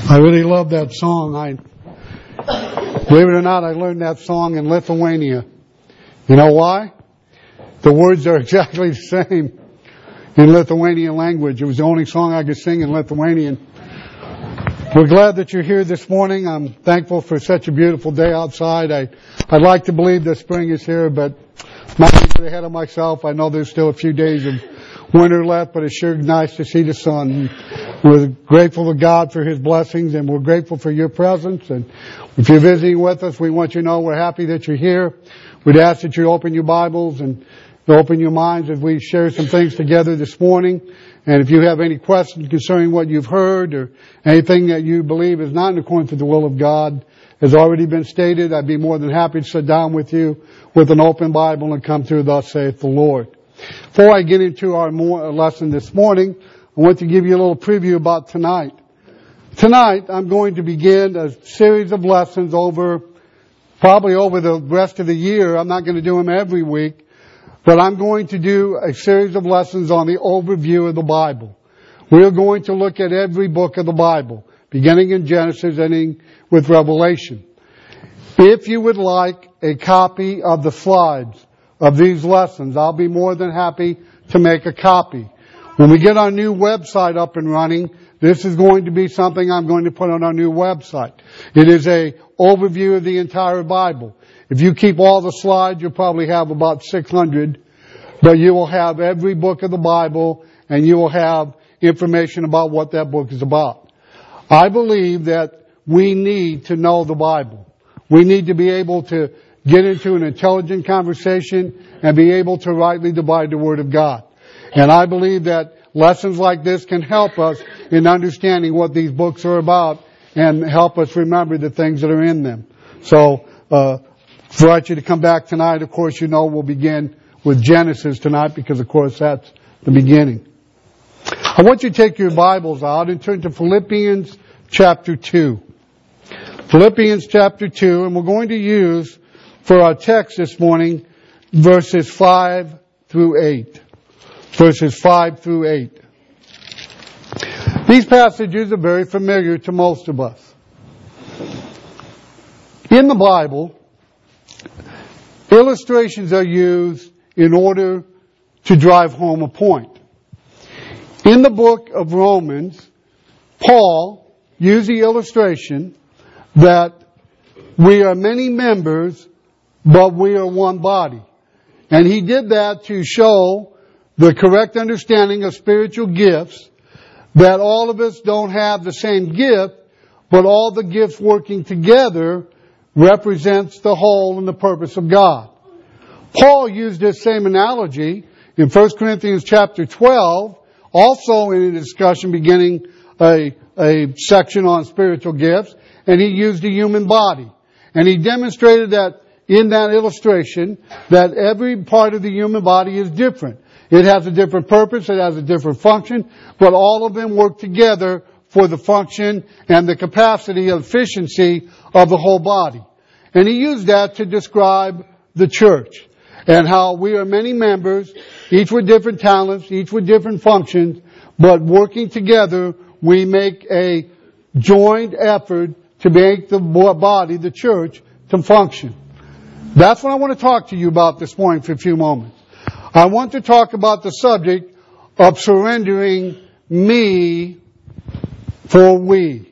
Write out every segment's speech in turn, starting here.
I really love that song. Believe it or not, I learned that song in Lithuania. You know why? The words are exactly the same in Lithuanian language. It was the only song I could sing in Lithuanian. We're glad that you're here this morning. I'm thankful for such a beautiful day outside. I'd like to believe that spring is here, but not to get ahead of myself. I know there's still a few days of winter left, but it's sure nice to see the sun. We're grateful to God for His blessings, and we're grateful for your presence. And if you're visiting with us, we want you to know we're happy that you're here. We'd ask that you open your Bibles and open your minds as we share some things together this morning. And if you have any questions concerning what you've heard or anything that you believe is not in accordance with the will of God, has already been stated, I'd be more than happy to sit down with you with an open Bible and come through Thus saith the Lord. Before I get into our lesson this morning, I want to give you a little preview about tonight. Tonight, I'm going to begin a series of lessons probably over the rest of the year. I'm not going to do them every week, but I'm going to do a series of lessons on the overview of the Bible. We're going to look at every book of the Bible, beginning in Genesis, ending with Revelation. If you would like a copy of the slides of these lessons, I'll be more than happy to make a copy. When we get our new website up and running, this is going to be something I'm going to put on our new website. It is a overview of the entire Bible. If you keep all the slides, you'll probably have about 600, but you will have every book of the Bible, and you will have information about what that book is about. I believe that we need to know the Bible. We need to be able to get into an intelligent conversation and be able to rightly divide the Word of God. And I believe that lessons like this can help us in understanding what these books are about and help us remember the things that are in them. So, I invite you to come back tonight. Of course, you know we'll begin with Genesis tonight because, of course, that's the beginning. I want you to take your Bibles out and turn to Philippians chapter 2. Philippians chapter 2, and we're going to use for our text this morning verses 5 through 8. Verses 5 through 8. These passages are very familiar to most of us. In the Bible, illustrations are used in order to drive home a point. In the book of Romans, Paul used the illustration that we are many members, but we are one body. And he did that to show the correct understanding of spiritual gifts, that all of us don't have the same gift, but all the gifts working together represents the whole and the purpose of God. Paul used this same analogy in 1 Corinthians chapter 12, also in a discussion beginning a section on spiritual gifts, and he used the human body. And he demonstrated that in that illustration that every part of the human body is different. It has a different purpose, it has a different function, but all of them work together for the function and the capacity of efficiency of the whole body. And he used that to describe the church and how we are many members, each with different talents, each with different functions, but working together we make a joint effort to make the body, the church, to function. That's what I want to talk to you about this morning for a few moments. I want to talk about the subject of surrendering me for we.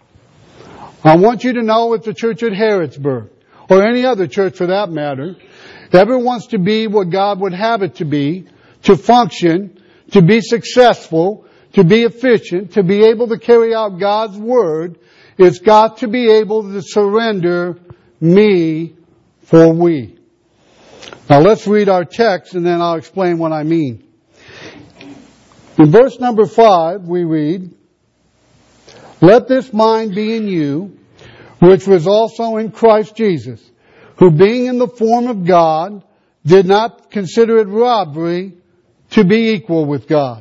I want you to know at the church at Harrodsburg, or any other church for that matter, ever wants to be what God would have it to be, to function, to be successful, to be efficient, to be able to carry out God's Word, it's got to be able to surrender me for we. Now let's read our text and then I'll explain what I mean. In verse number 5 we read, "Let this mind be in you, which was also in Christ Jesus, who being in the form of God, did not consider it robbery to be equal with God.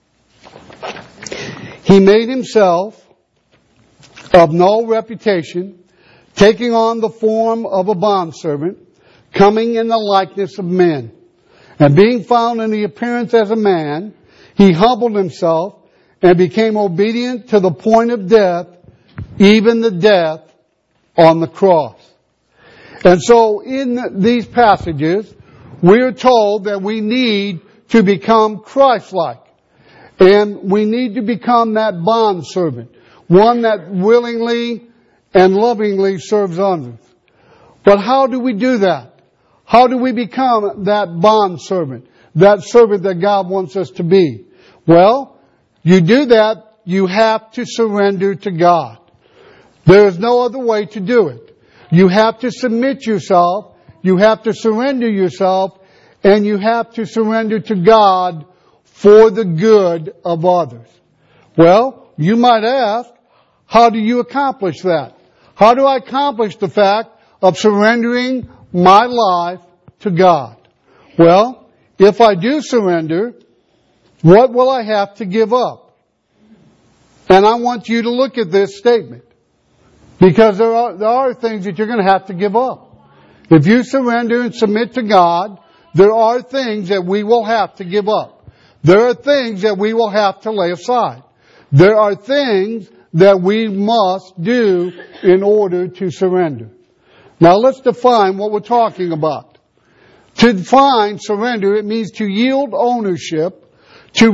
He made himself of no reputation, taking on the form of a bondservant, coming in the likeness of men. And being found in the appearance as a man, he humbled himself and became obedient to the point of death, even the death on the cross. And so in these passages, we are told that we need to become Christ-like. And we need to become that bondservant, one that willingly and lovingly serves others. But how do we do that? How do we become that bondservant, that servant that God wants us to be? Well, you do that, you have to surrender to God. There is no other way to do it. You have to submit yourself, you have to surrender yourself, and you have to surrender to God for the good of others. Well, you might ask, how do you accomplish that? How do I accomplish the fact of surrendering my life to God? Well, if I do surrender, what will I have to give up? And I want you to look at this statement. Because there are things that you're going to have to give up. If you surrender and submit to God, there are things that we will have to give up. There are things that we will have to lay aside. There are things that we must do in order to surrender. Now let's define what we're talking about. To define surrender, it means to yield ownership, to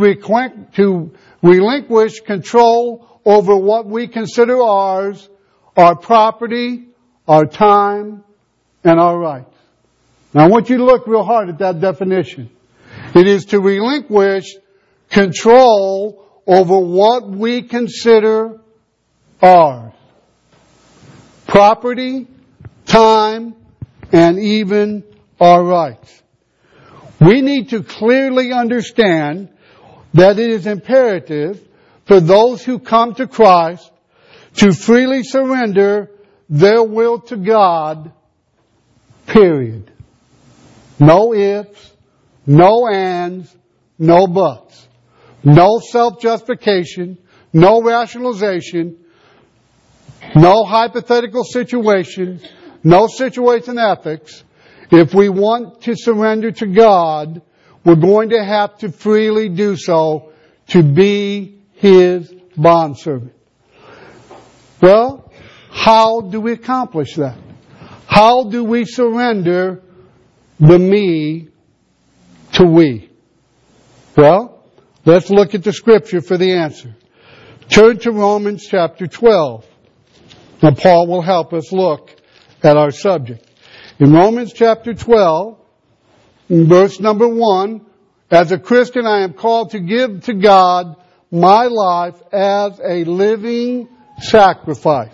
relinquish control over what we consider ours, our property, our time, and our rights. Now I want you to look real hard at that definition. It is to relinquish control over what we consider ours. Property, time, and even our rights. We need to clearly understand that it is imperative for those who come to Christ to freely surrender their will to God, period. No ifs, no ands, no buts. No self-justification, no rationalization, no hypothetical situations, no situation ethics. If we want to surrender to God, we're going to have to freely do so to be His bondservant. Well, how do we accomplish that? How do we surrender the me to we? Well, let's look at the Scripture for the answer. Turn to Romans chapter 12. Now Paul will help us look at our subject. In Romans chapter 12, in verse number 1, as a Christian I am called to give to God my life as a living sacrifice.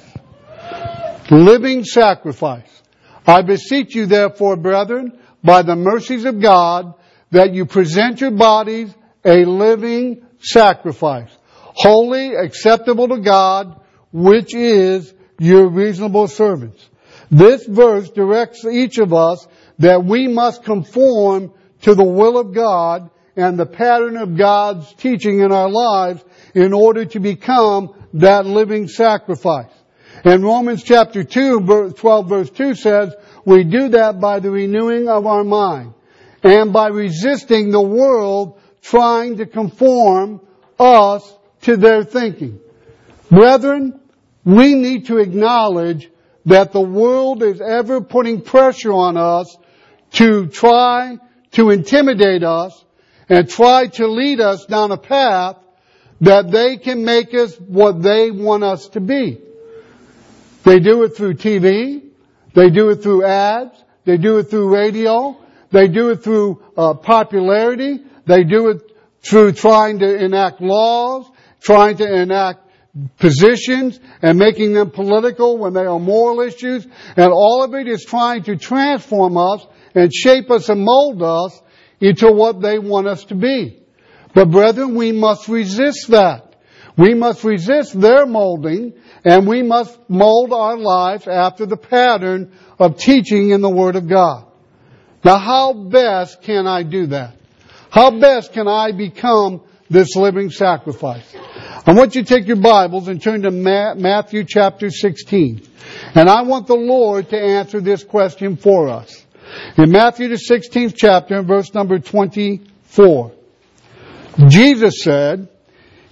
Living sacrifice. I beseech you therefore, brethren, by the mercies of God, that you present your bodies a living sacrifice, holy, acceptable to God, which is your reasonable service. This verse directs each of us that we must conform to the will of God and the pattern of God's teaching in our lives in order to become that living sacrifice. And Romans chapter 2, 12 verse 2 says, we do that by the renewing of our mind and by resisting the world trying to conform us to their thinking. Brethren, we need to acknowledge that the world is ever putting pressure on us to try to intimidate us and try to lead us down a path that they can make us what they want us to be. They do it through TV. They do it through ads. They do it through radio. They do it through popularity. They do it through trying to enact laws, trying to enact positions and making them political when they are moral issues. And all of it is trying to transform us and shape us and mold us into what they want us to be. But brethren, we must resist that. We must resist their molding, and we must mold our lives after the pattern of teaching in the Word of God. Now, how best can I do that? How best can I become this living sacrifice? I want you to take your Bibles and turn to Matthew chapter 16. And I want the Lord to answer this question for us. In Matthew the 16th chapter, in verse number 24, Jesus said,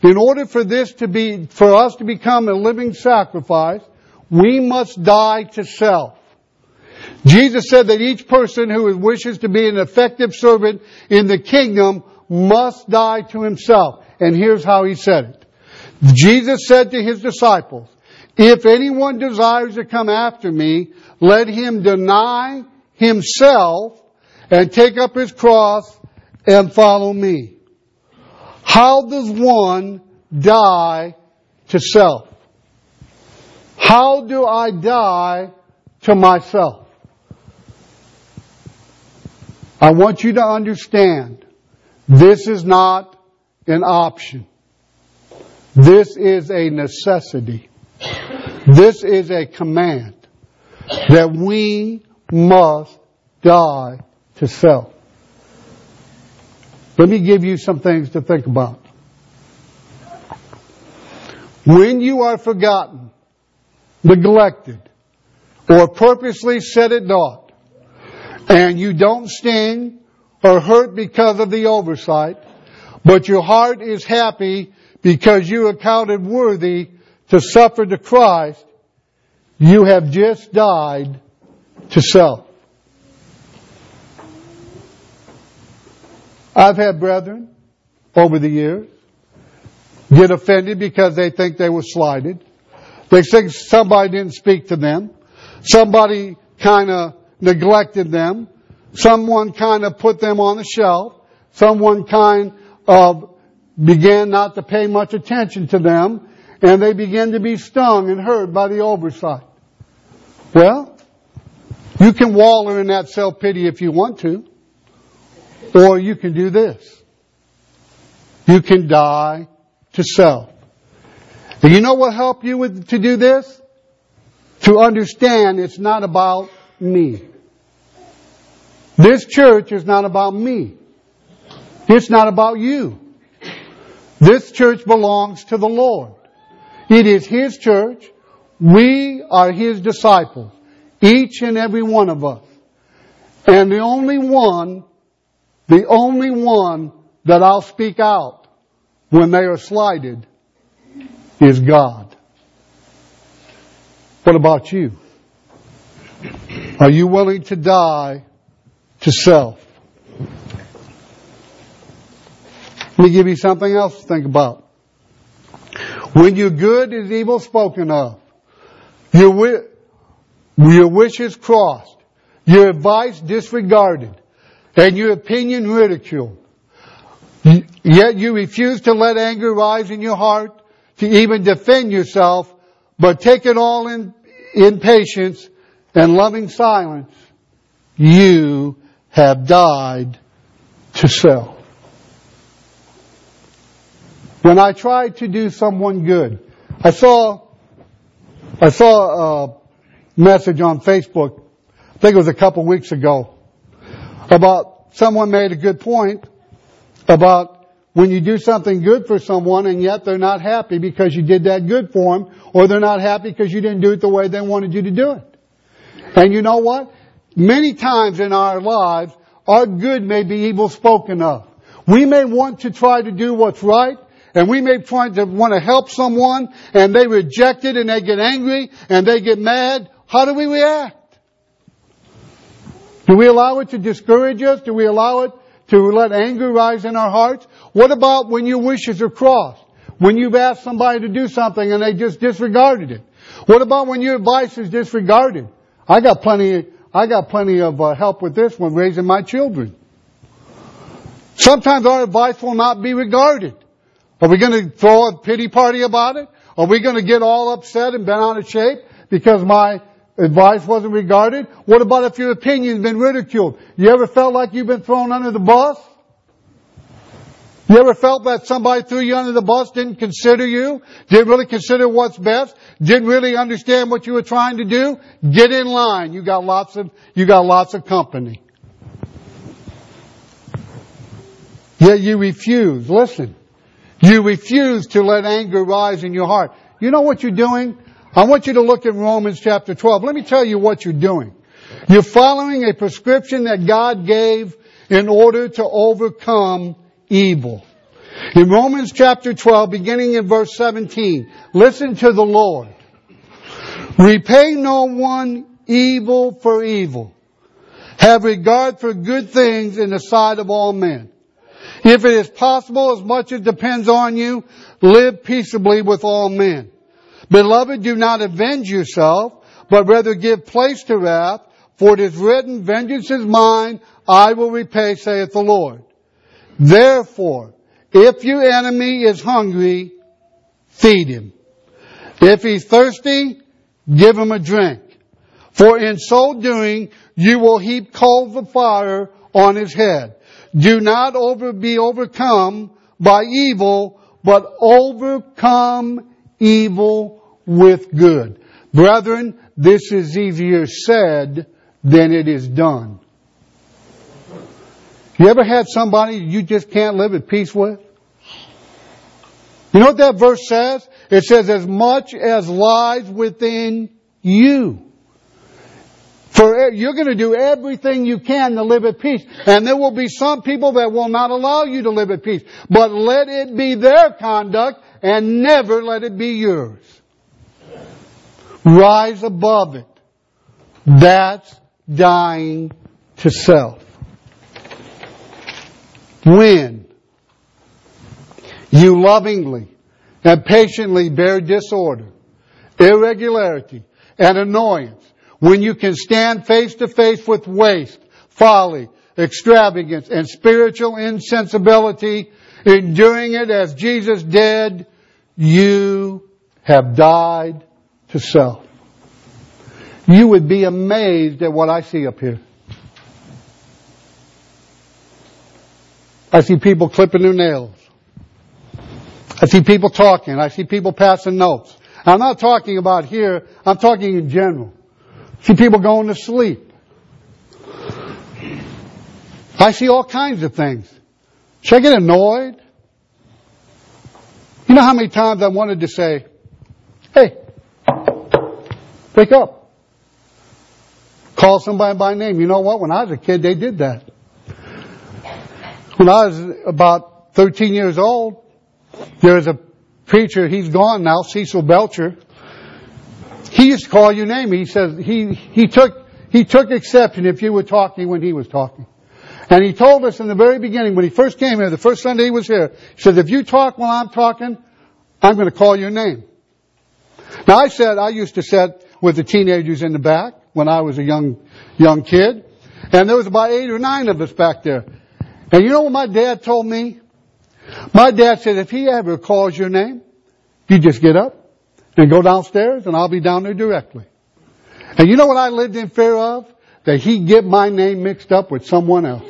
in order for us to become a living sacrifice, we must die to self. Jesus said that each person who wishes to be an effective servant in the kingdom must die to himself. And here's how he said it. Jesus said to his disciples, "If anyone desires to come after me, let him deny himself and take up his cross and follow me." How does one die to self? How do I die to myself? I want you to understand, this is not an option. This is a necessity. This is a command that we must die to self. Let me give you some things to think about. When you are forgotten, neglected, or purposely set at naught, and you don't sting or hurt because of the oversight, but your heart is happy because you are counted worthy to suffer to Christ, you have just died to self. I've had brethren over the years get offended because they think they were slighted. They think somebody didn't speak to them. Somebody kind of neglected them. Someone kind of put them on the shelf. Someone kind of began not to pay much attention to them. And they began to be stung and hurt by the oversight. Well, you can wallow in that self-pity if you want to. Or you can do this. You can die to self. And you know what help you to do this? To understand it's not about me. This church is not about me. It's not about you. This church belongs to the Lord. It is His church. We are His disciples. Each and every one of us. And the only one that I'll speak out when they are slighted is God. What about you? Are you willing to die to self? Let me give you something else to think about. When your good is evil spoken of, your wishes crossed, your advice disregarded, and your opinion ridiculed, yet you refuse to let anger rise in your heart to even defend yourself, but take it all in patience and loving silence, you have died to self. When I tried to do someone good, I saw a message on Facebook, I think it was a couple weeks ago, about someone made a good point about when you do something good for someone and yet they're not happy because you did that good for them, or they're not happy because you didn't do it the way they wanted you to do it. And you know what? Many times in our lives, our good may be evil spoken of. We may want to try to do what's right, and we may want to help someone, and they reject it, and they get angry, and they get mad. How do we react? Do we allow it to discourage us? Do we allow it to let anger rise in our hearts? What about when your wishes are crossed? When you've asked somebody to do something and they just disregarded it? What about when your advice is disregarded? I got plenty of help with this one, raising my children. Sometimes our advice will not be regarded. Are we going to throw a pity party about it? Are we going to get all upset and bent out of shape because my advice wasn't regarded? What about if your opinion's been ridiculed? You ever felt like you've been thrown under the bus? You ever felt that somebody threw you under the bus, didn't consider you, didn't really consider what's best, didn't really understand what you were trying to do? Get in line. You got lots of company. Yet you refuse. Listen. You refuse to let anger rise in your heart. You know what you're doing? I want you to look at Romans chapter 12. Let me tell you what you're doing. You're following a prescription that God gave in order to overcome evil. In Romans chapter 12, beginning in verse 17, listen to the Lord. Repay no one evil for evil. Have regard for good things in the sight of all men. If it is possible, as much as depends on you, live peaceably with all men. Beloved, do not avenge yourself, but rather give place to wrath, for it is written, vengeance is mine, I will repay, saith the Lord. Therefore, if your enemy is hungry, feed him. If he's thirsty, give him a drink. For in so doing, you will heap coals of fire on his head. Do not be overcome by evil, but overcome evil with good. Brethren, this is easier said than it is done. You ever had somebody you just can't live at peace with? You know what that verse says? It says, as much as lies within you. For you're going to do everything you can to live at peace. And there will be some people that will not allow you to live at peace. But let it be their conduct and never let it be yours. Rise above it. That's dying to self. When you lovingly and patiently bear disorder, irregularity, and annoyance, when you can stand face to face with waste, folly, extravagance, and spiritual insensibility, enduring it as Jesus did, you have died to self. You would be amazed at what I see up here. I see people clipping their nails. I see people talking. I see people passing notes. I'm not talking about here. I'm talking in general. I see people going to sleep. I see all kinds of things. Should I get annoyed? You know how many times I wanted to say, hey, wake up. Call somebody by name. You know what? When I was a kid, they did that. When I was about 13 years old, there was a preacher, he's gone now, Cecil Belcher. He used to call your name. He says he took exception if you were talking when he was talking. And he told us in the very beginning, when he first came here, the first Sunday he was here, he says, if you talk while I'm talking, I'm going to call your name. Now I used to sit with the teenagers in the back when I was a young kid. And there was about 8 or 9 of us back there. And you know what my dad told me? My dad said, if he ever calls your name, you just get up and go downstairs and I'll be down there directly. And you know what I lived in fear of? That he'd get my name mixed up with someone else.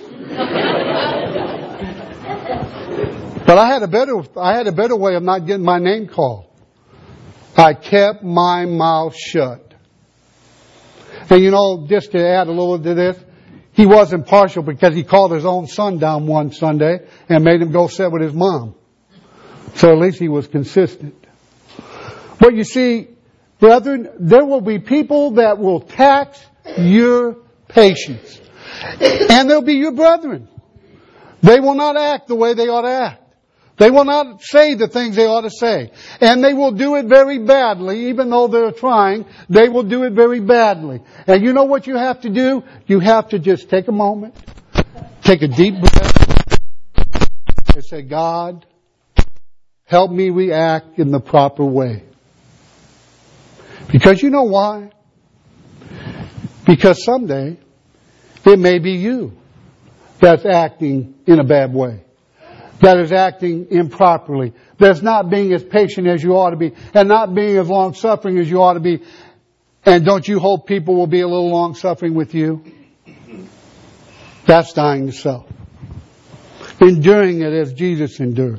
But I had a better way of not getting my name called. I kept my mouth shut. And you know, just to add a little to this, he wasn't partial because he called his own son down one Sunday and made him go sit with his mom. So at least he was consistent. But you see, brethren, there will be people that will tax your patience. And they'll be your brethren. They will not act the way they ought to act. They will not say the things they ought to say. And they will do it very badly. Even though they're trying, they will do it very badly. And you know what you have to do? You have to just take a moment, take a deep breath, and say, God, help me react in the proper way. Because you know why? Because someday, it may be you that's acting in a bad way. That is acting improperly. That's not being as patient as you ought to be. And not being as long-suffering as you ought to be. And don't you hope people will be a little long-suffering with you? That's dying to self. Enduring it as Jesus endured.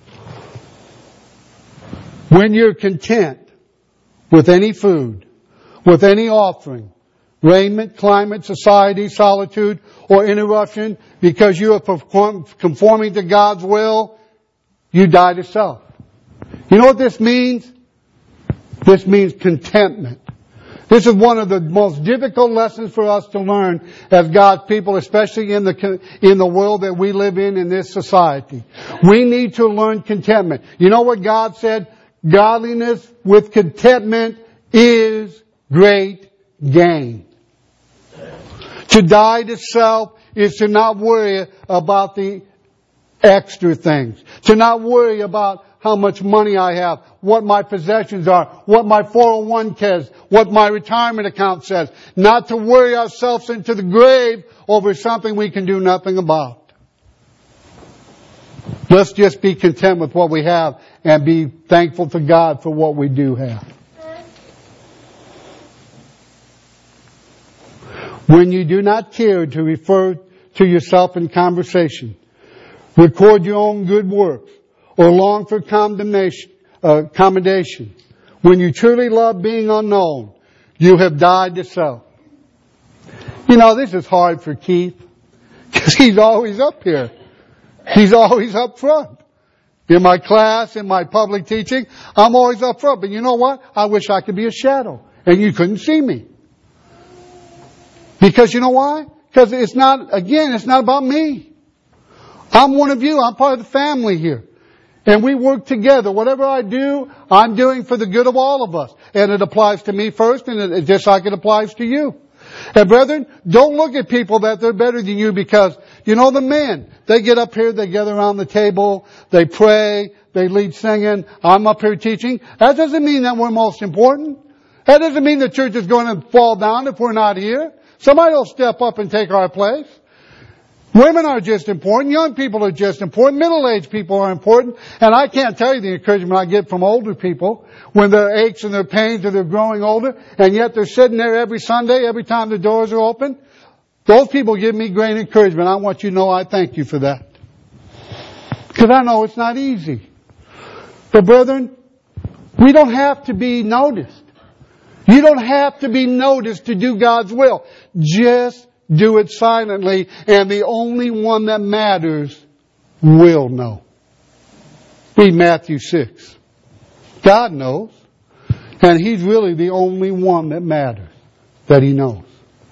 When you're content with any food, with any offering, raiment, climate, society, solitude, or interruption, because you are conforming to God's will, you die to self. You know what this means? This means contentment. This is one of the most difficult lessons for us to learn as God's people, especially in the world that we live in this society. We need to learn contentment. You know what God said? Godliness with contentment is great gain. To die to self is to not worry about the extra things. To not worry about how much money I have, what my possessions are, what my 401k says, what my retirement account says. Not to worry ourselves into the grave over something we can do nothing about. Let's just be content with what we have and be thankful to God for what we do have. When you do not care to refer to yourself in conversation, record your own good works, or long for commendation, when you truly love being unknown, you have died to self. You know, this is hard for Keith, because he's always up here. He's always up front. In my class, in my public teaching, I'm always up front. But you know what? I wish I could be a shadow, and you couldn't see me. Because you know why? Because it's not about me. I'm one of you. I'm part of the family here. And we work together. Whatever I do, I'm doing for the good of all of us. And it applies to me first, and it just like it applies to you. And brethren, don't look at people that they're better than you, because, you know, the men, they get up here, they gather around the table, they pray, they lead singing. I'm up here teaching. That doesn't mean that we're most important. That doesn't mean the church is going to fall down if we're not here. Somebody will step up and take our place. Women are just important. Young people are just important. Middle-aged people are important. And I can't tell you the encouragement I get from older people when their aches and their pains, or they're growing older, and yet they're sitting there every Sunday, every time the doors are open. Those people give me great encouragement. I want you to know I thank you for that. Because I know it's not easy. But brethren, we don't have to be noticed. You don't have to be noticed to do God's will. Just do it silently, and the only one that matters will know. Read Matthew 6. God knows, and He's really the only one that matters, that He knows.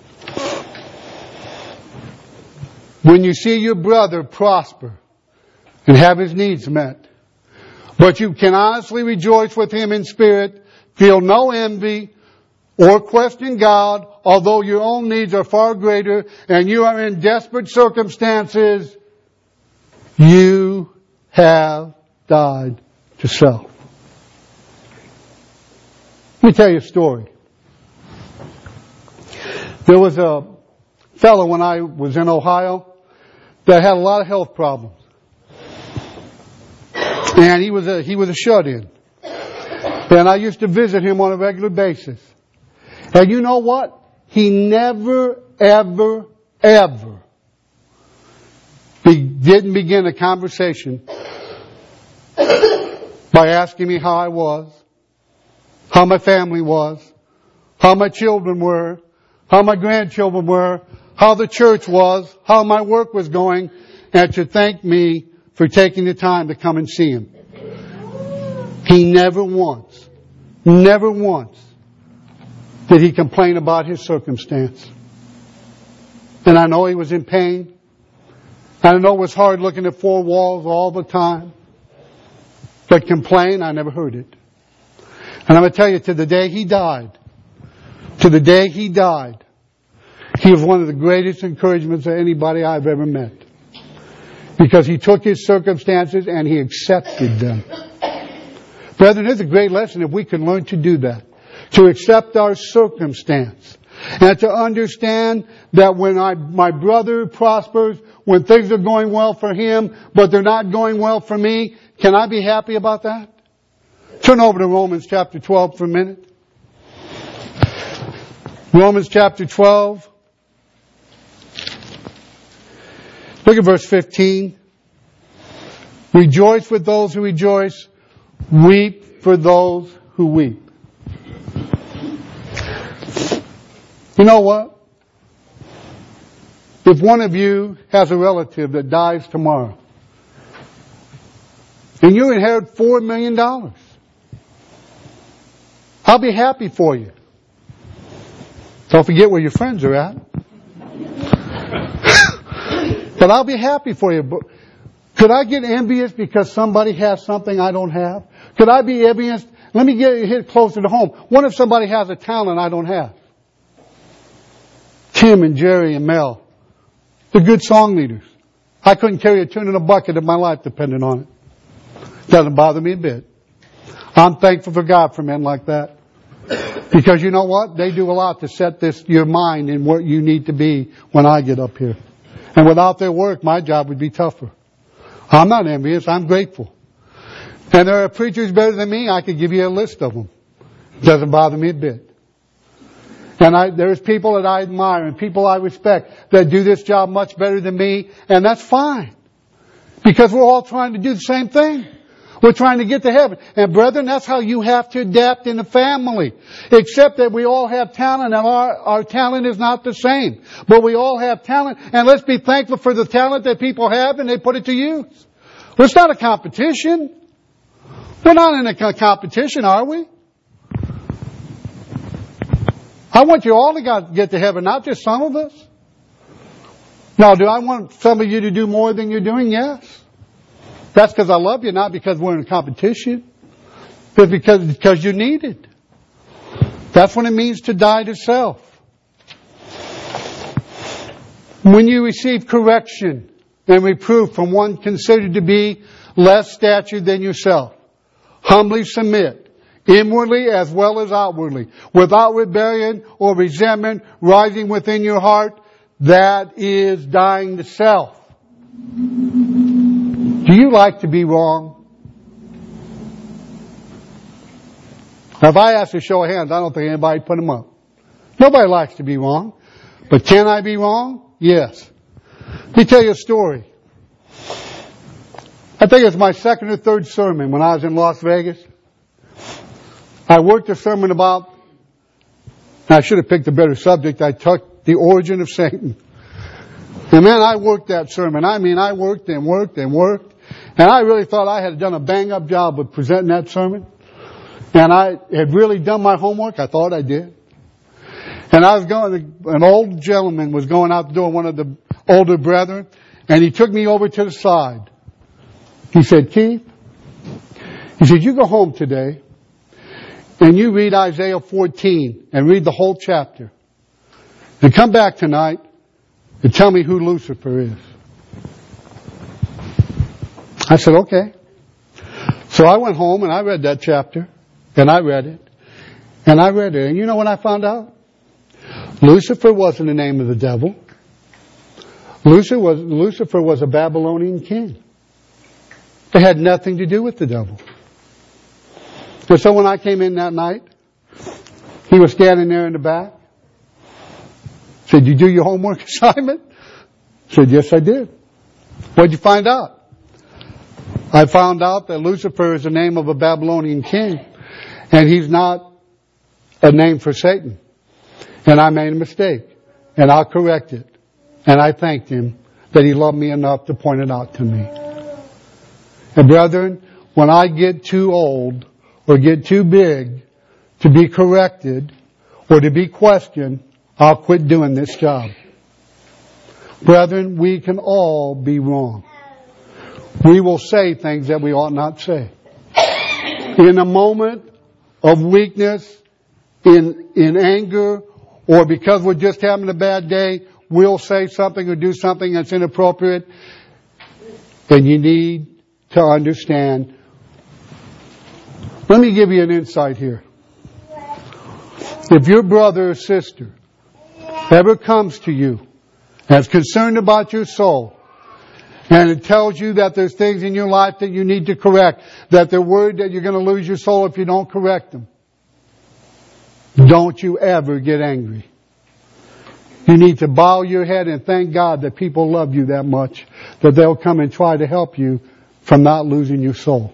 When you see your brother prosper and have his needs met, but you can honestly rejoice with him in spirit, feel no envy, or question God, although your own needs are far greater and you are in desperate circumstances, you have died to self. Let me tell you a story. There was a fellow when I was in Ohio that had a lot of health problems. And he was a shut-in. And I used to visit him on a regular basis. And you know what? He never, ever, ever didn't begin a conversation by asking me how I was, how my family was, how my children were, how my grandchildren were, how the church was, how my work was going, and to thank me for taking the time to come and see him. He never once did he complain about his circumstance. And I know he was in pain. I know it was hard looking at four walls all the time. But complain, I never heard it. And I'm going to tell you, to the day he died, he was one of the greatest encouragements of anybody I've ever met. Because he took his circumstances and he accepted them. Brethren, it's a great lesson if we can learn to do that. To accept our circumstance. And to understand that when my brother prospers, when things are going well for him, but they're not going well for me, can I be happy about that? Turn over to Romans chapter 12 for a minute. Romans chapter 12. Look at verse 15. Rejoice with those who rejoice. Weep for those who weep. You know what? If one of you has a relative that dies tomorrow, and you inherit $4 million, I'll be happy for you. Don't forget where your friends are at. But I'll be happy for you. But could I get envious because somebody has something I don't have? Could I be envious? Let me get hit closer to home. What if somebody has a talent I don't have? Tim and Jerry and Mel. They're good song leaders. I couldn't carry a tune in a bucket if my life depended on it. Doesn't bother me a bit. I'm thankful for God for men like that. Because you know what? They do a lot to set your mind in what you need to be when I get up here. And without their work, my job would be tougher. I'm not envious. I'm grateful. And there are preachers better than me. I could give you a list of them. Doesn't bother me a bit. And there's people that I admire and people I respect that do this job much better than me. And that's fine. Because we're all trying to do the same thing. We're trying to get to heaven. And brethren, that's how you have to adapt in the family. Except that we all have talent and our talent is not the same. But we all have talent. And let's be thankful for the talent that people have and they put it to use. Well, it's not a competition. We're not in a competition, are we? I want you all to get to heaven, not just some of us. Now, do I want some of you to do more than you're doing? Yes. That's because I love you, not because we're in a competition. But because you need it. That's what it means to die to self. When you receive correction and reproof from one considered to be less statured than yourself, humbly submit, inwardly as well as outwardly, without rebellion or resentment rising within your heart. That is dying to self. Do you like to be wrong? Now, if I ask a show of hands, I don't think anybody put them up. Nobody likes to be wrong. But can I be wrong? Yes. Let me tell you a story. I think it's my second or third sermon when I was in Las Vegas. I worked a sermon about, and I should have picked a better subject, I took the origin of Satan. And man, I worked that sermon. I mean, I worked and worked and worked. And I really thought I had done a bang-up job of presenting that sermon. And I had really done my homework. I thought I did. And an old gentleman was going out the door, one of the older brethren, and he took me over to the side. He said, Keith, he said, you go home today and you read Isaiah 14 and read the whole chapter. And come back tonight and tell me who Lucifer is. I said, okay. So I went home and I read that chapter. And I read it. And I read it. And you know what I found out? Lucifer wasn't the name of the devil. Lucifer was a Babylonian king. It had nothing to do with the devil. And so when I came in that night, he was standing there in the back. Said, you do your homework assignment? I said, yes, I did. What'd you find out? I found out that Lucifer is the name of a Babylonian king. And he's not a name for Satan. And I made a mistake. And I'll correct it. And I thanked him that he loved me enough to point it out to me. And brethren, when I get too old or get too big to be corrected or to be questioned, I'll quit doing this job. Brethren, we can all be wrong. We will say things that we ought not say. In a moment of weakness, in anger, or because we're just having a bad day, we'll say something or do something that's inappropriate. And you need to understand. Let me give you an insight here. If your brother or sister ever comes to you and is concerned about your soul, and it tells you that there's things in your life that you need to correct, that they're worried that you're going to lose your soul if you don't correct them, don't you ever get angry. You need to bow your head and thank God that people love you that much, that they'll come and try to help you from not losing your soul.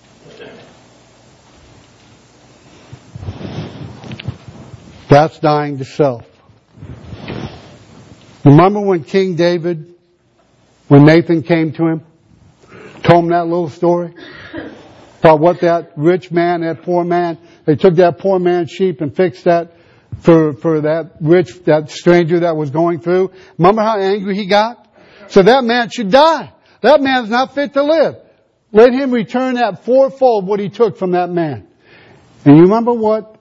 That's dying to self. Remember when King David, when Nathan came to him, told him that little story about what that rich man, that poor man, they took that poor man's sheep and fixed that for that stranger that was going through? Remember how angry he got? So that man should die. That man's not fit to live. Let him return that fourfold what he took from that man. And you remember what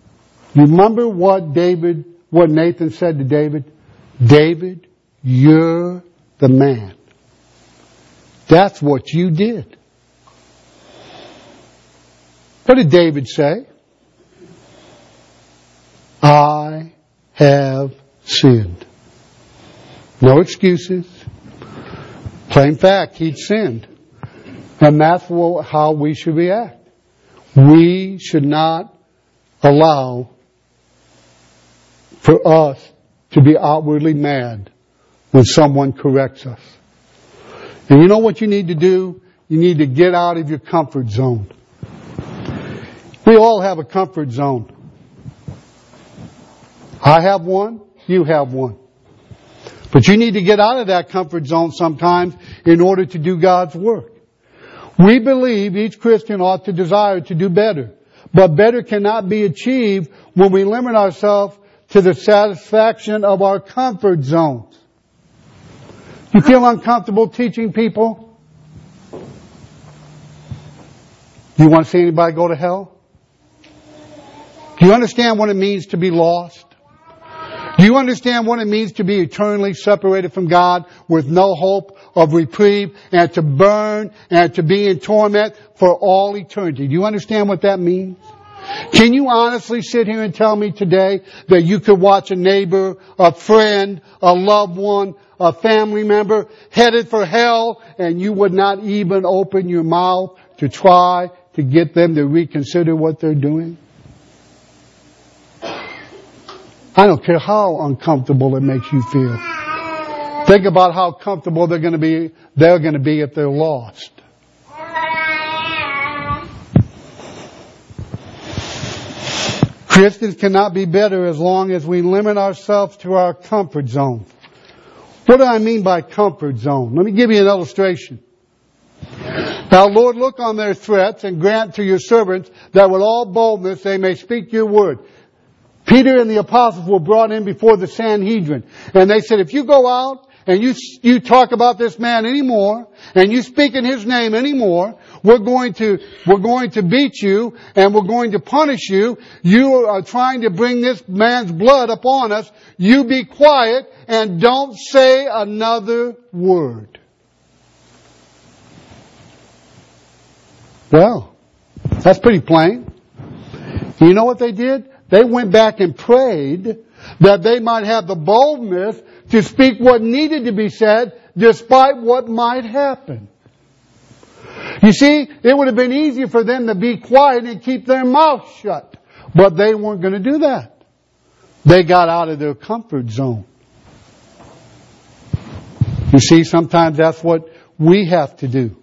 Nathan said to David? David, you're the man. That's what you did. What did David say? I have sinned. No excuses. Plain fact, he'd sinned. And that's how we should react. We should not allow for us to be outwardly mad when someone corrects us. And you know what you need to do? You need to get out of your comfort zone. We all have a comfort zone. I have one. You have one. But you need to get out of that comfort zone sometimes in order to do God's work. We believe each Christian ought to desire to do better. But better cannot be achieved when we limit ourselves to the satisfaction of our comfort zones. You feel uncomfortable teaching people? Do you want to see anybody go to hell? Do you understand what it means to be lost? Do you understand what it means to be eternally separated from God with no hope of reprieve and to burn and to be in torment for all eternity? Do you understand what that means? Can you honestly sit here and tell me today that you could watch a neighbor, a friend, a loved one, a family member headed for hell and you would not even open your mouth to try to get them to reconsider what they're doing? I don't care how uncomfortable it makes you feel. Think about how comfortable they're going to be if they're lost. Christians cannot be better as long as we limit ourselves to our comfort zone. What do I mean by comfort zone? Let me give you an illustration. Now, Lord, look on their threats and grant to your servants that with all boldness they may speak your word. Peter and the apostles were brought in before the Sanhedrin. And they said, if you go out and you talk about this man anymore, and you speak in his name anymore, we're going to beat you and we're going to punish you. You are trying to bring this man's blood upon us. You be quiet and don't say another word. Well, that's pretty plain. You know what they did? They went back and prayed that they might have the boldness to speak what needed to be said despite what might happen. You see, it would have been easier for them to be quiet and keep their mouth shut. But they weren't going to do that. They got out of their comfort zone. You see, sometimes that's what we have to do.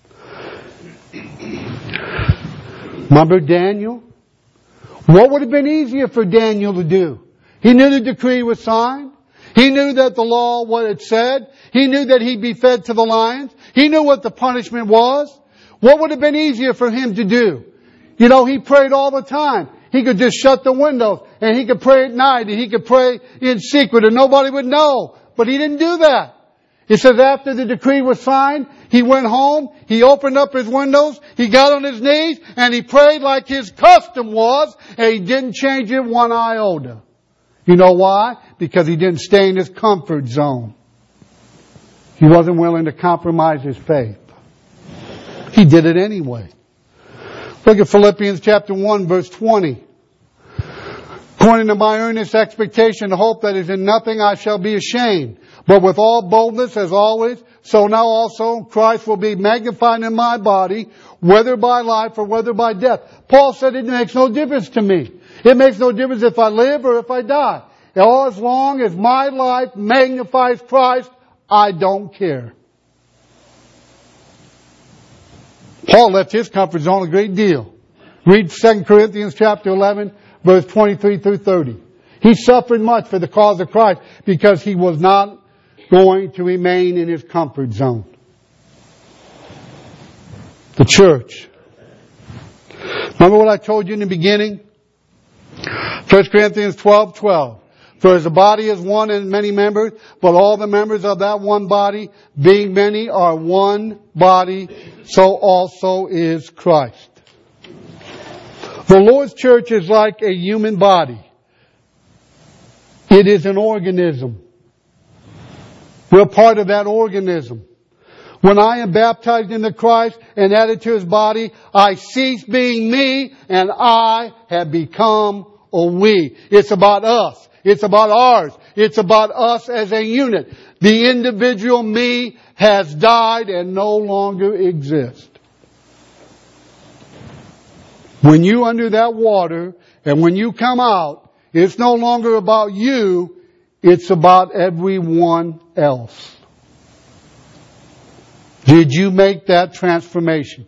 Remember Daniel? What would have been easier for Daniel to do? He knew the decree was signed. He knew that the law, what it said. He knew that he'd be fed to the lions. He knew what the punishment was. What would have been easier for him to do? You know, he prayed all the time. He could just shut the windows and he could pray at night and he could pray in secret and nobody would know. But he didn't do that. It says after the decree was signed, he went home, he opened up his windows, he got on his knees, and he prayed like his custom was, and he didn't change it one iota. You know why? Because he didn't stay in his comfort zone. He wasn't willing to compromise his faith. He did it anyway. Look at Philippians chapter 1, verse 20. According to my earnest expectation and hope that is in nothing I shall be ashamed, but with all boldness as always, so now also Christ will be magnified in my body, whether by life or whether by death. Paul said it makes no difference to me. It makes no difference if I live or if I die. All as long as my life magnifies Christ, I don't care. Paul left his comfort zone a great deal. Read 2 Corinthians chapter 11, verse 23 through 30. He suffered much for the cause of Christ because he was not going to remain in his comfort zone. The church. Remember what I told you in the beginning? 1 1 Corinthians 12:12. For as the body is one and many members, but all the members of that one body, being many, are one body, so also is Christ. The Lord's church is like a human body. It is an organism. We're part of that organism. When I am baptized into Christ and added to His body, I cease being me and I have become a we. It's about us. It's about ours. It's about us as a unit. The individual me has died and no longer exists. When you under that water and when you come out, it's no longer about you. It's about everyone else. Did you make that transformation?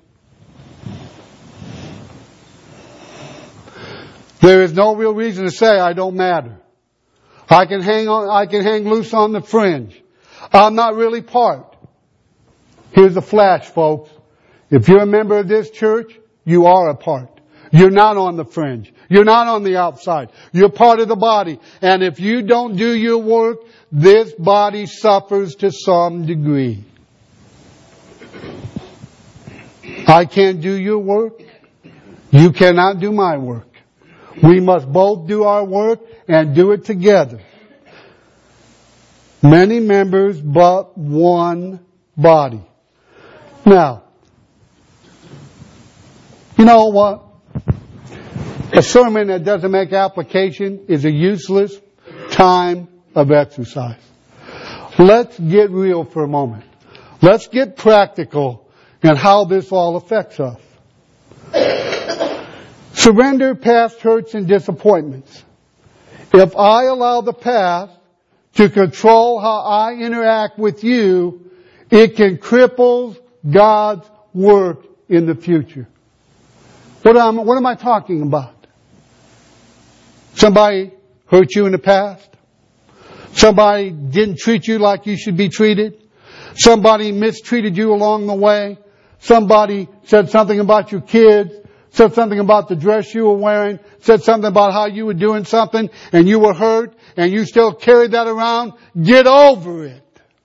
There is no real reason to say I don't matter. I can hang loose on the fringe. I'm not really part. Here's the flash, folks. If you're a member of this church, you are a part. You're not on the fringe. You're not on the outside. You're part of the body. And if you don't do your work, this body suffers to some degree. I can't do your work. You cannot do my work. We must both do our work and do it together. Many members, but one body. Now, you know what? A sermon that doesn't make application is a useless time of exercise. Let's get real for a moment. Let's get practical in how this all affects us. Surrender past hurts and disappointments. If I allow the past to control how I interact with you, it can cripple God's work in the future. What am I talking about? Somebody hurt you in the past? Somebody didn't treat you like you should be treated? Somebody mistreated you along the way? Somebody said something about your kids? Said something about the dress you were wearing, said something about how you were doing something, and you were hurt, and you still carried that around. Get over it.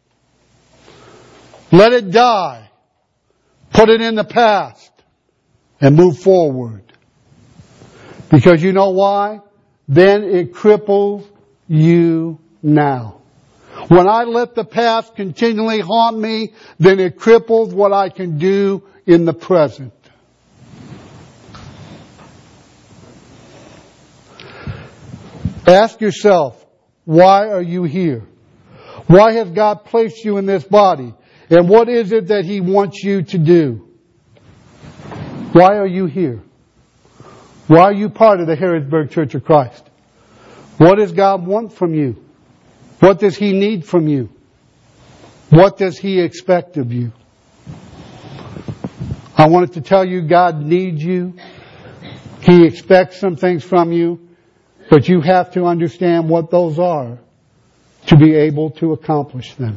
Let it die. Put it in the past. And move forward. Because you know why? Then it cripples you now. When I let the past continually haunt me, then it cripples what I can do in the present. Ask yourself, why are you here? Why has God placed you in this body? And what is it that He wants you to do? Why are you here? Why are you part of the Harrisburg Church of Christ? What does God want from you? What does He need from you? What does He expect of you? I wanted to tell you God needs you. He expects some things from you. But you have to understand what those are to be able to accomplish them.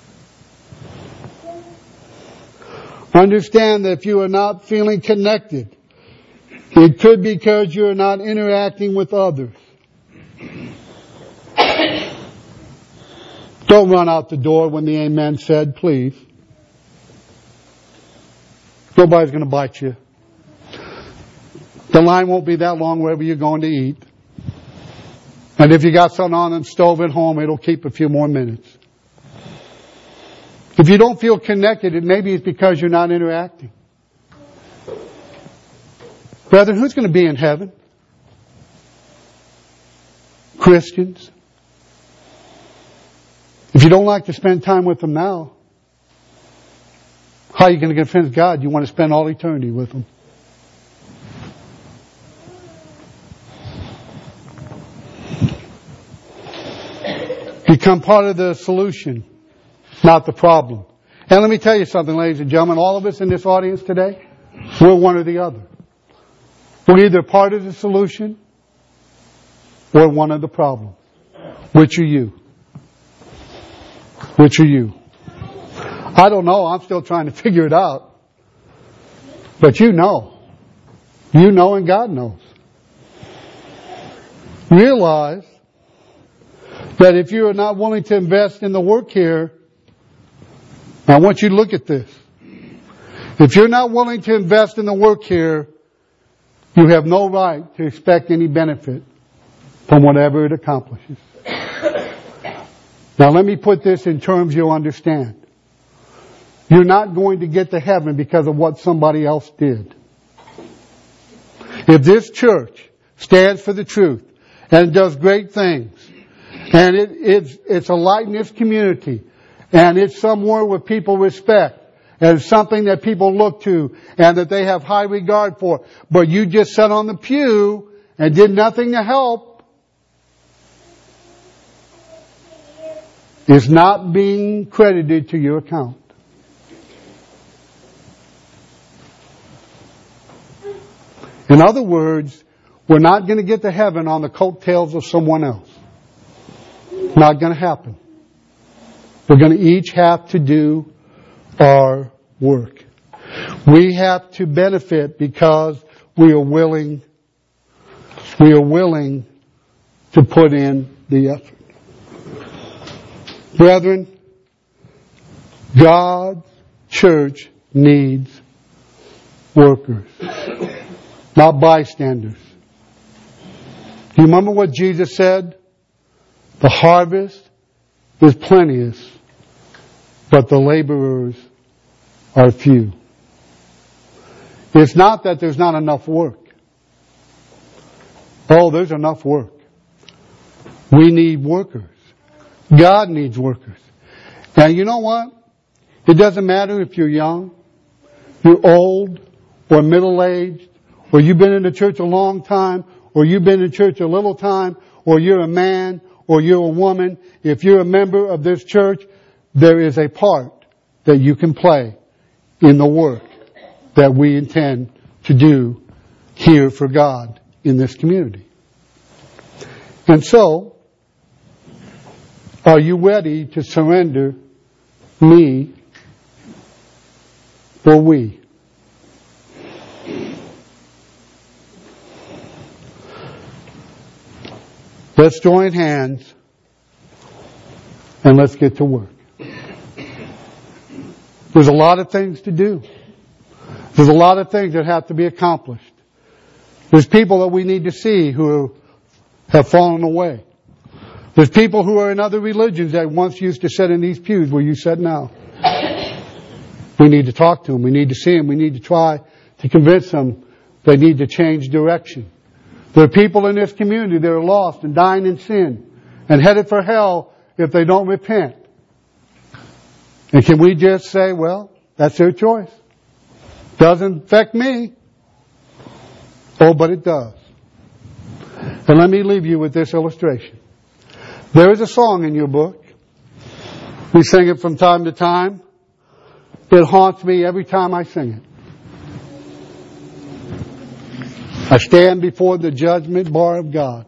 Understand that if you are not feeling connected, it could be because you are not interacting with others. Don't run out the door when the amen said, please. Nobody's going to bite you. The line won't be that long wherever you're going to eat. And if you got something on the stove at home, it'll keep a few more minutes. If you don't feel connected, it maybe it's because you're not interacting. Brethren, who's going to be in heaven? Christians. If you don't like to spend time with them now, how are you going to convince God you want to spend all eternity with them? Become part of the solution, not the problem. And let me tell you something, ladies and gentlemen, all of us in this audience today, we're one or the other. We're either part of the solution or one of the problems. Which are you? Which are you? I don't know. I'm still trying to figure it out. But you know. You know and God knows. realize that if you are not willing to invest in the work here, I want you to look at this. If you're not willing to invest in the work here, you have no right to expect any benefit from whatever it accomplishes. Now let me put this in terms you'll understand. You're not going to get to heaven because of what somebody else did. If this church stands for the truth and does great things, and it's a light in this community, and it's somewhere where people respect, and it's something that people look to and that they have high regard for, but you just sat on the pew and did nothing to help, is not being credited to your account. In other words, we're not going to get to heaven on the coattails of someone else. Not going to happen. We're going to each have to do our work. We have to benefit because we are willing to put in the effort. Brethren, God's church needs workers, not bystanders. Do you remember what Jesus said? The harvest is plenteous, but the laborers are few. It's not that there's not enough work. Oh, there's enough work. We need workers. God needs workers. And you know what? It doesn't matter if you're young, you're old, or middle-aged, or you've been in the church a long time, or you've been in church a little time, or you're a man, or you're a woman. If you're a member of this church, there is a part that you can play in the work that we intend to do here for God in this community. And so, are you ready to surrender me for we? Let's join hands and let's get to work. There's a lot of things to do. There's a lot of things that have to be accomplished. There's people that we need to see who have fallen away. There's people who are in other religions that once used to sit in these pews where you sit now. We need to talk to them. We need to see them. We need to try to convince them they need to change direction. There are people in this community that are lost and dying in sin and headed for hell if they don't repent. And can we just say, well, that's their choice. Doesn't affect me. Oh, but it does. And let me leave you with this illustration. There is a song in your book. We sing it from time to time. It haunts me every time I sing it. I stand before the judgment bar of God.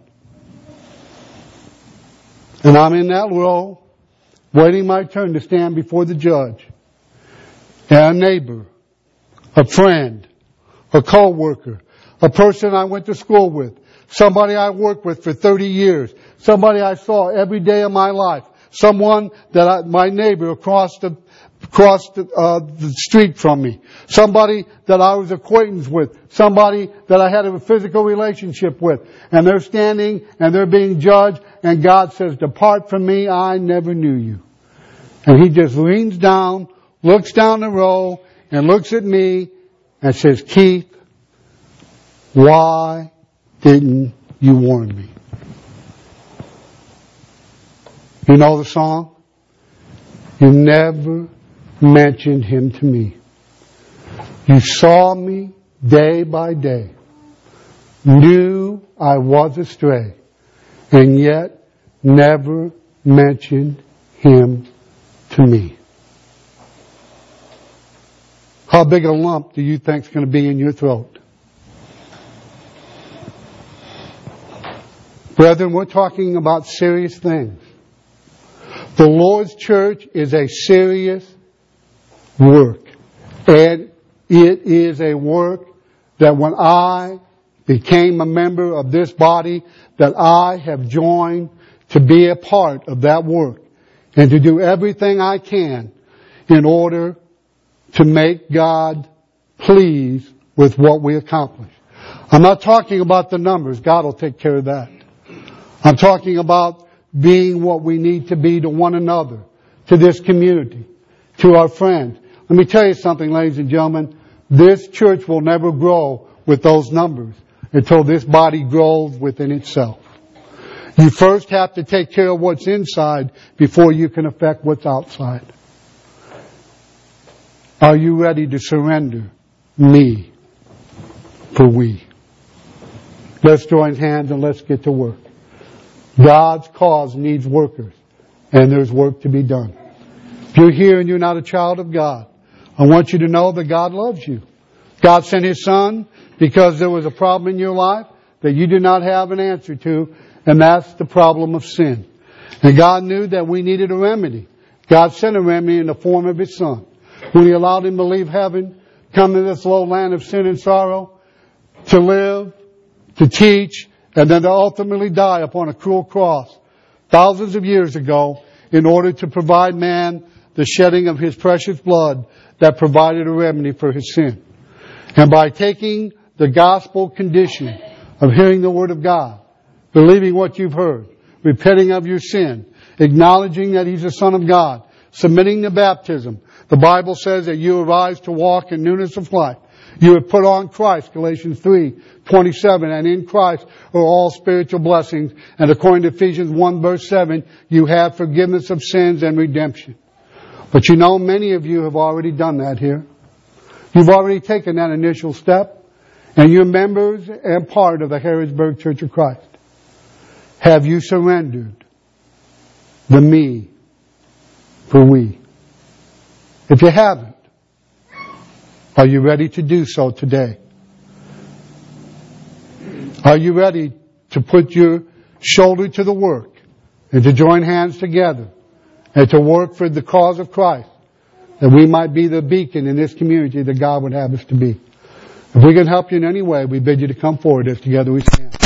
And I'm in that row, waiting my turn to stand before the judge. And a neighbor, a friend, a co-worker, a person I went to school with, somebody I worked with for 30 years, somebody I saw every day of my life, someone that my neighbor across the street from me, somebody that I was acquaintance with, somebody that I had a physical relationship with, and they're standing and they're being judged, and God says, "Depart from me, I never knew you." And He just leans down, looks down the row, and looks at me and says, "Keith, why didn't you warn me?" You know the song? You never mentioned Him to me. You saw me day by day, knew I was astray, and yet never mentioned Him to me. How big a lump do you think is going to be in your throat? Brethren, we're talking about serious things. The Lord's church is a serious work. And it is a work that when I became a member of this body, that I have joined to be a part of that work and to do everything I can in order to make God pleased with what we accomplish. I'm not talking about the numbers. God will take care of that. I'm talking about being what we need to be to one another, to this community, to our friends. Let me tell you something, ladies and gentlemen. This church will never grow with those numbers until this body grows within itself. You first have to take care of what's inside before you can affect what's outside. Are you ready to surrender me for we? Let's join hands and let's get to work. God's cause needs workers, and there's work to be done. If you're here and you're not a child of God, I want you to know that God loves you. God sent His Son because there was a problem in your life that you did not have an answer to, and that's the problem of sin. And God knew that we needed a remedy. God sent a remedy in the form of His Son. When He allowed Him to leave heaven, come to this low land of sin and sorrow, to live, to teach, and then to ultimately die upon a cruel cross thousands of years ago in order to provide man the shedding of His precious blood that provided a remedy for his sin. And by taking the gospel condition of hearing the Word of God, believing what you've heard, repenting of your sin, acknowledging that He's the Son of God, submitting to baptism, the Bible says that you arise to walk in newness of life. You have put on Christ, Galatians 3:27, and in Christ are all spiritual blessings. And according to Ephesians 1 verse 7, you have forgiveness of sins and redemption. But you know, many of you have already done that here. You've already taken that initial step, and you're members and part of the Harrisburg Church of Christ. Have you surrendered the me for we? If you haven't, are you ready to do so today? Are you ready to put your shoulder to the work and to join hands together and to work for the cause of Christ, that we might be the beacon in this community that God would have us to be? If we can help you in any way, we bid you to come forward as together we stand.